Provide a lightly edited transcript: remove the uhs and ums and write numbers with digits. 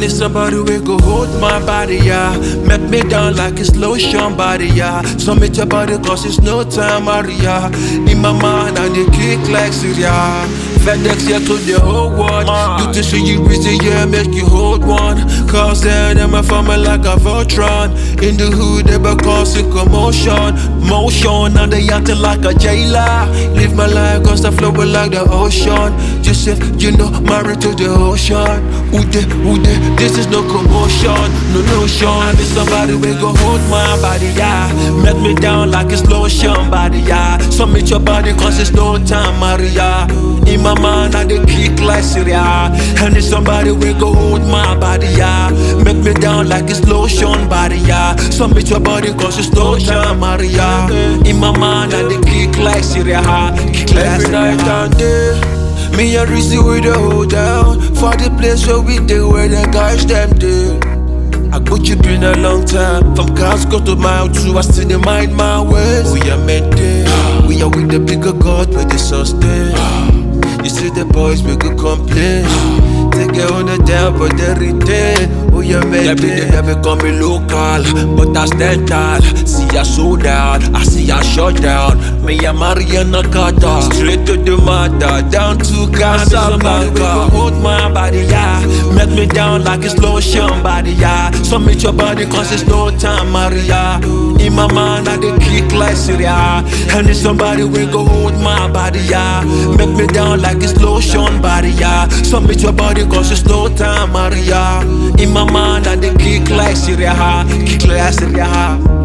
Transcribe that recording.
need somebody who go hold my body, yeah. Make me down like it's lotion body, yeah. Submit your body cause it's no time, Maria. In my mind, I need kick like Syria. FedEx here to the whole world. You to see you busy, yeah, make you hold one. Cause then I'm a farmer like a Voltron. In the hood, they be causing commotion. Motion, now they acting like a jailer. Live my life cause I flow like the ocean. Just if you know, married to the ocean. Ude, this is no commotion, no notion. I need somebody who go hold my body, yeah. Make me down like it's lotion body, yeah. Submit your body cause it's no time, Maria. In my mind, I dey kick like Syria. I need somebody who go hold my body, yeah. Make me down like it's lotion body, yeah. Submit your body cause it's no time, Maria. In my mind, I dey kick like Syria. Kick like every night and day. Me and Rizzy with the hold down for the place where we do where the guys them do. I got you been a long time. From Glasgow to Mile 2, I still mind my ways. We are meant there. We are with the bigger God with the sustain. You see the boys make a complaint. Take it on the down but they retain. Oh yeah man, they become me local. But I stand tall. See ya so down, I see ya shut down. Me and Mariana Carter, straight to the matter, down to Casablanca. Hold my body, yeah. Make me down like it's lotion body, yeah. Submit your body cause it's no time, Maria. In my mind, I dey kick like Syria. I need somebody who go hold my body, yeah. Make me down like it's lotion body, yeah. Submit your body cause it's no time, Maria. In my mind, I dey kick like Syria. Kick like Syria.